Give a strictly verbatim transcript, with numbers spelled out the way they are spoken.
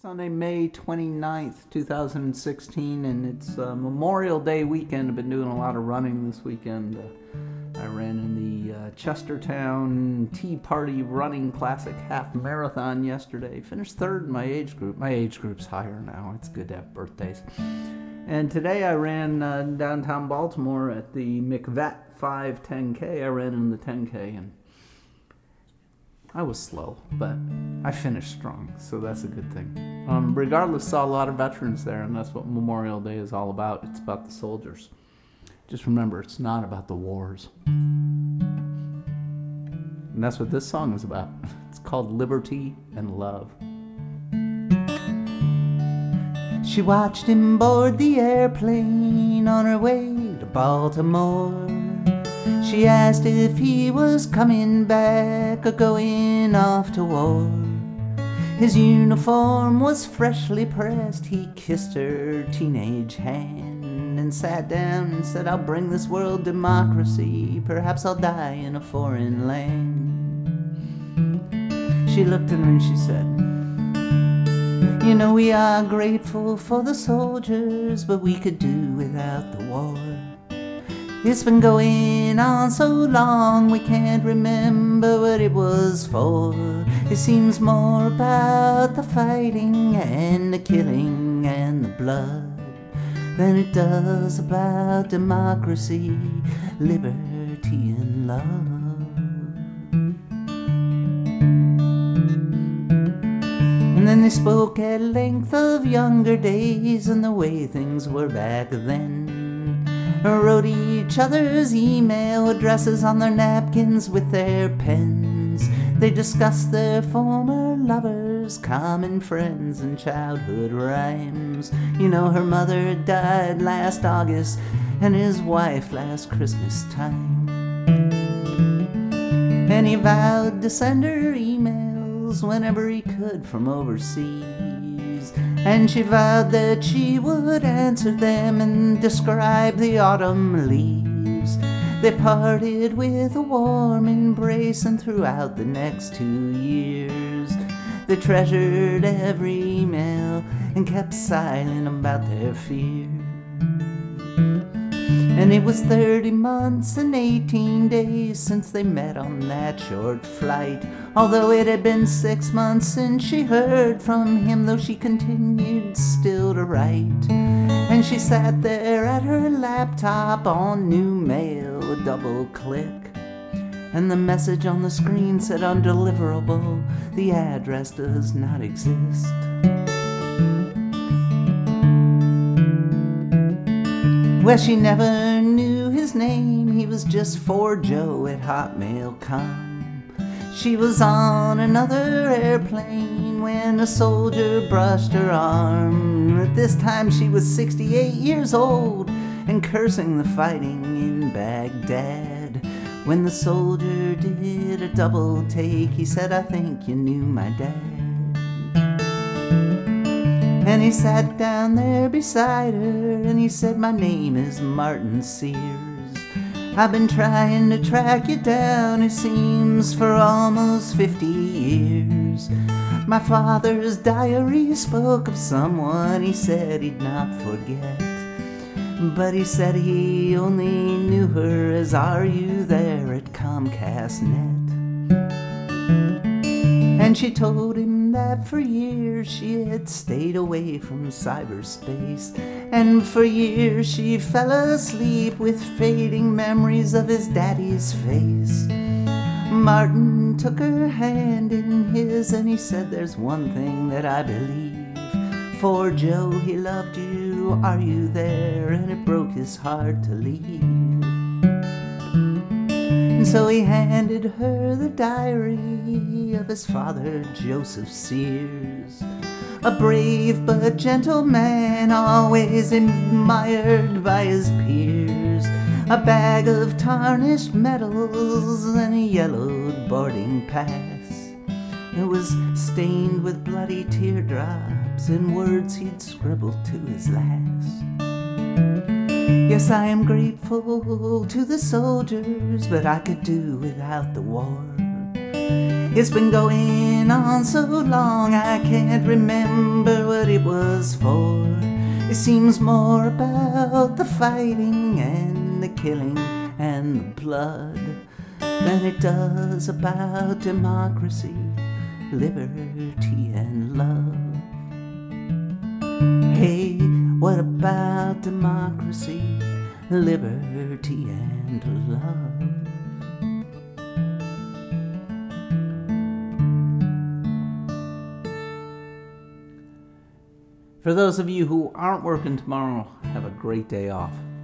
Sunday, May twenty-ninth, twenty sixteen, and it's uh, Memorial Day weekend. I've been doing a lot of running this weekend. Uh, I ran in the uh, Chestertown Tea Party Running Classic Half Marathon yesterday. Finished third in my age group. My age group's higher now. It's good to have birthdays. And today I ran uh, downtown Baltimore at the McVet five ten K. I ran in the ten K, and I was slow, but I finished strong, so that's a good thing. Um, regardless, saw a lot of veterans there, and that's what Memorial Day is all about. It's about the soldiers. Just remember, it's not about the wars. And that's what this song is about. It's called Liberty and Love. She watched him board the airplane on her way to Baltimore. She asked if he was coming back or going off to war. His uniform was freshly pressed. He kissed her teenage hand and sat down and said, "I'll bring this world democracy. Perhaps I'll die in a foreign land." She looked at him and she said, "You know, we are grateful for the soldiers, but we could do without the war. It's been going on so long, we can't remember what it was for. It seems more about the fighting and the killing and the blood than it does about democracy, liberty, and love." And then they spoke at length of younger days and the way things were back then. Wrote each other's email addresses on their napkins with their pens. They discussed their former lovers, common friends, and childhood rhymes. You know, her mother died last August and his wife last Christmas time. And he vowed to send her emails whenever he could from overseas. And she vowed that she would answer them and describe the autumn leaves. They parted with a warm embrace, and throughout the next two years they treasured every email and kept silent about their fear. And it was thirty months and eighteen days since they met on that short flight, although it had been six months since she heard from him, though she continued still to write. And she sat there at her laptop on new mail, a double click, and the message on the screen said undeliverable, the address does not exist. Well, she never knew his name, he was just for Joe at hotmail dot com. She was on another airplane when a soldier brushed her arm. At this time she was sixty-eight years old and cursing the fighting in Baghdad. When the soldier did a double take, he said, "I think you knew my dad." And he sat down there beside her and he said, "My name is Martin Sears. I've been trying to track you down, it seems, for almost fifty years. My father's diary spoke of someone he said he'd not forget, but he said he only knew her as Are You There at Comcast Net." And she told him that for years she had stayed away from cyberspace, and for years she fell asleep with fading memories of his daddy's face. Martin took her hand in his and he said, "There's one thing that I believe. For Joe, he loved you, are you there?" And it broke his heart to leave. And so he handed her the diary of his father, Joseph Sears, a brave but gentle man, always admired by his peers, a bag of tarnished medals and a yellowed boarding pass. It was stained with bloody teardrops and words he'd scribbled to his lass. Yes, I am grateful to the soldiers, but I could do without the war. It's been going on so long, I can't remember what it was for. It seems more about the fighting and the killing and the blood than it does about democracy, liberty and love. Hey, what about democracy, liberty and love? For those of you who aren't working tomorrow, have a great day off.